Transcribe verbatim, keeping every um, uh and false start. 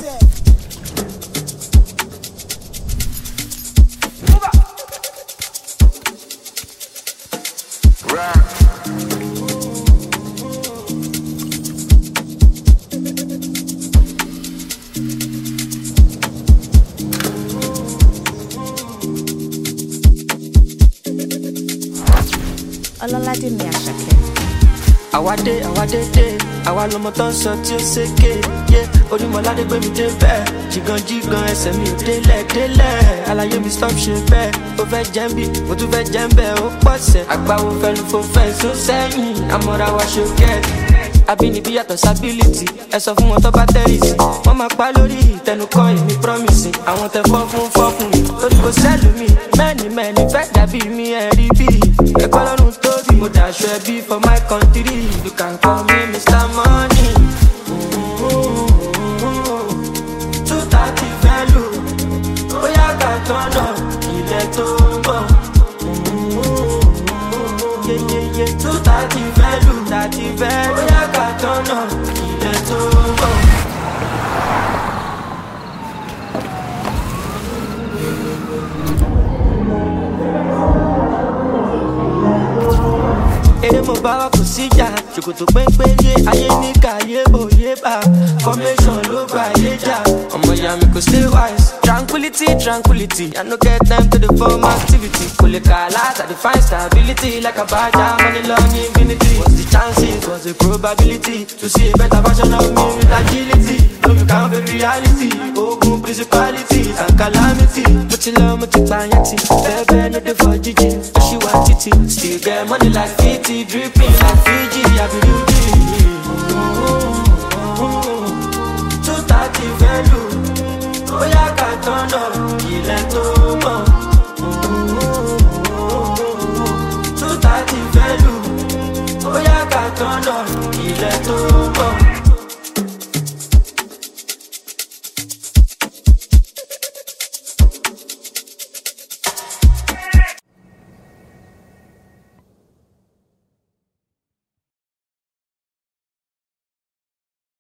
Ọlọ́ládé mi Àṣàkẹ́. Àwádé àwádé dé, àwa lọmọ tó ń sọ tí ó ṣèké. Yé Orímọ̀ládé gbé mi dé bẹ́ẹ̀. Jìgàn jìgàn ẹsẹ̀ mi ò délẹ̀ délẹ̀. Àlàyé mi stop ṣe bẹ́ẹ̀. Ó fẹ́ jẹ́ ń bì, mo tún fẹ́ jẹ́ ń bẹ̀ ó pọ̀sẹ̀. Àgbáwo fẹnu fo fẹ́ sún sẹ́yìn. Àmọ́ra wa ṣe kẹ́ẹ̀kì. Abínibí yàtọ̀ sábílìtì. Ẹ sọ fún wọn tó bá tẹ́rìsì. Wọ́n máa pa lórí ìtẹnukọ́ èmi promise. Àwọn tẹ fọ́ fún fọ́ fún mi. Torí kò sẹ́lù mi. Mẹ́ni mẹ́ni fẹ́ dàbí mi ẹ̀rí bí. Ẹ̀kọ́ lọ́run tóbi. Mo daṣọ ẹbí for my country. You can call me Mister Money. Two thirty value. Bóyá ká tọ́nà ilẹ̀ tó ń bọ̀. Yeyeye two thirty value. Thirty value. Bóyá ká tọ́nà ilẹ̀ tó ń bọ̀. Ere mo bá wa kò síjà, ṣòkòtò péńpé yé ayé ní kàyé bòye bá. Formation ló gba ayé jà, ọmọ ìyá mi kò stay wise. Tranquility, tranquility, I no get time to the form activity. Kò lè kà láti I define stability like a badger, money long infinity. What's the chances, what's the probability to see a better version of me with agility? No you can't be reality, ogun principalities and calamity. Mo ti lọ, mo ti gbàyàn tì, bẹ́ẹ̀ bẹ́ẹ̀ no dey for jíjì. She want títì, still get money like fifty. Dripping like Fiji, I be U G. Two thirty value. Bóyá ká tọ́nà ilẹ̀ tó mọ̀. Two thirty value. Bóyá ká tọ́nà ilẹ̀ tó